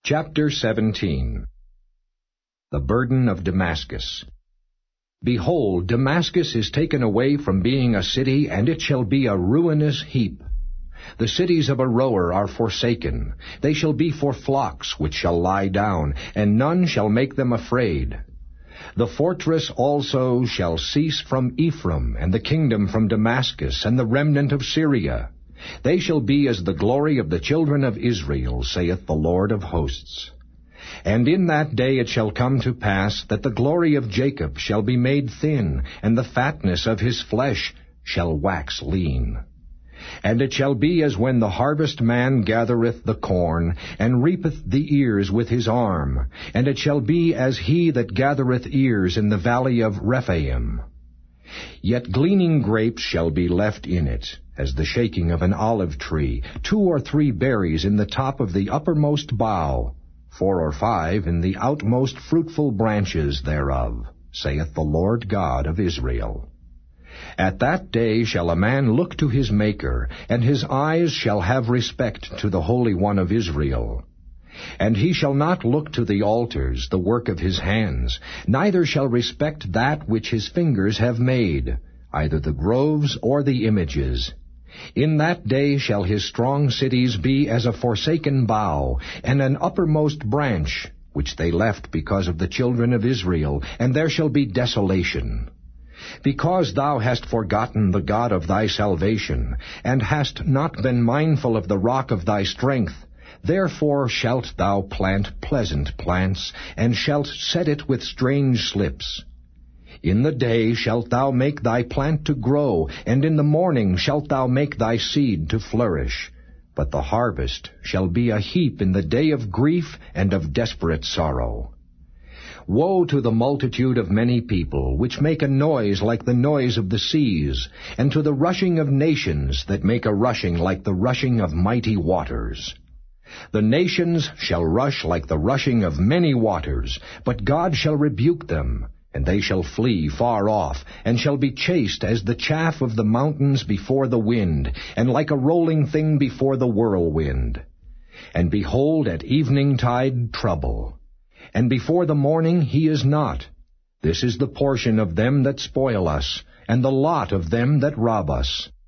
Chapter 17. The Burden of Damascus. Behold, Damascus is taken away from being a city, and it shall be a ruinous heap. The cities of a rower are forsaken. They shall be for flocks which shall lie down, and none shall make them afraid. The fortress also shall cease from Ephraim, and the kingdom from Damascus, and the remnant of Syria. They shall be as the glory of the children of Israel, saith the Lord of hosts. And in that day it shall come to pass that the glory of Jacob shall be made thin, and the fatness of his flesh shall wax lean. And it shall be as when the harvestman gathereth the corn, and reapeth the ears with his arm, and it shall be as he that gathereth ears in the valley of Rephaim. Yet gleaning grapes shall be left in it, as the shaking of an olive tree, 2 or 3 berries in the top of the uppermost bough, 4 or 5 in the outmost fruitful branches thereof, saith the Lord God of Israel. At that day shall a man look to his Maker, and his eyes shall have respect to the Holy One of Israel. And he shall not look to the altars, the work of his hands, neither shall respect that which his fingers have made, either the groves or the images. In that day shall his strong cities be as a forsaken bough, and an uppermost branch, which they left because of the children of Israel, and there shall be desolation. Because thou hast forgotten the God of thy salvation, and hast not been mindful of the rock of thy strength, therefore shalt thou plant pleasant plants, and shalt set it with strange slips. In the day shalt thou make thy plant to grow, and in the morning shalt thou make thy seed to flourish. But the harvest shall be a heap in the day of grief and of desperate sorrow. Woe to the multitude of many people, which make a noise like the noise of the seas, and to the rushing of nations that make a rushing like the rushing of mighty waters. The nations shall rush like the rushing of many waters, but God shall rebuke them, and they shall flee far off, and shall be chased as the chaff of the mountains before the wind, and like a rolling thing before the whirlwind. And behold, at eveningtide trouble, and before the morning he is not. This is the portion of them that spoil us, and the lot of them that rob us.